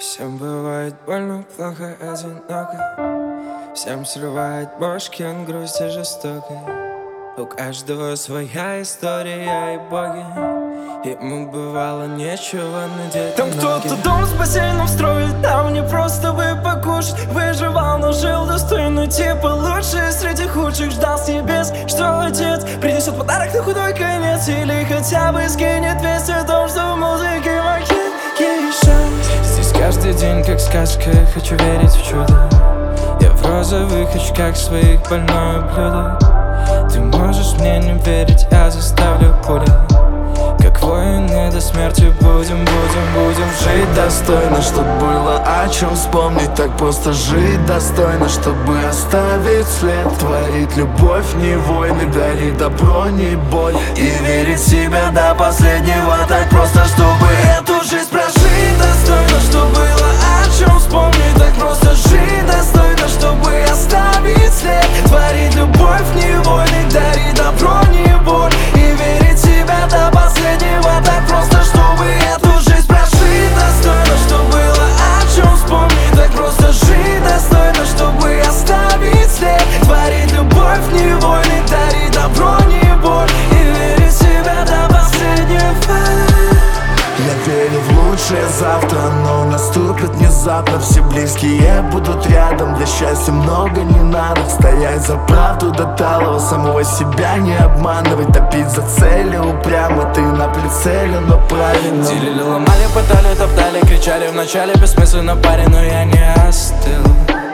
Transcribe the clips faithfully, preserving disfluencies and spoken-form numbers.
Всем бывает больно, плохо, одиноко. Всем срывает бошки, он грусти жестокой. У каждого своя история и боги. Ему бывало нечего надеть. Там кто-то дом с бассейном строит, там мне просто бы покушать. Выживал, но жил достойно, типа лучший среди худших. Ждал с небес, что отец принесет подарок на худой конец. Или хотя бы скинет весть о том, что в музыке макет есть шанс. Здесь каждый день как сказка, хочу верить в чудо. Я в розовых очках своих больное блюдо. Ты можешь мне не верить, я заставлю пули. Как воины до смерти будем, будем, будем жить достойно, чтоб было о чем вспомнить. Так просто жить достойно, чтобы оставить след. Творить любовь, не войны, дарить добро, не боль. И верить в себя до последнего. Так просто, чтобы эту жизнь прожить достойно, чтоб было о чем вспомнить. Так просто жить достойно, чтобы оставить след. Творить любовь, не войны, дарить добро, не боль. И верить в себя до последнего. Так просто, чтобы эту жизнь прожить достойно, чтоб было о чем вспомнить. Так просто жить достойно, чтобы оставить след. Творить любовь, не войны, дарить добро, не боль. И верить в себя до последнего. Я верю в лучшее завтра, но наступит внезапно. Все близкие будут рядом, для счастья много не надо. Стоять за правду до талого, самого себя не обманывать. Топить за цели упрямо, ты на прицеле, но правильно. Делили, ломали, пытали, топтали, кричали вначале бессмысленно, парень, но я не остыл.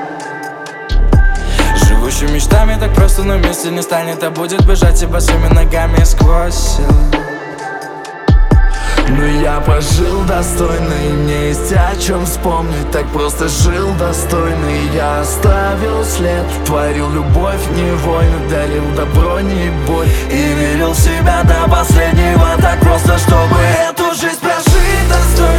Живущий мечтами так просто, но месте не станет, а будет бежать и босыми ногами сквозь силы. Но я пожил достойно, и мне есть о чем вспомнить. Так просто жил достойно, и я оставил след. Творил любовь, не войны, дарил добро, не боль. И верил в себя до последнего. Так просто, чтобы эту жизнь прожить достойно.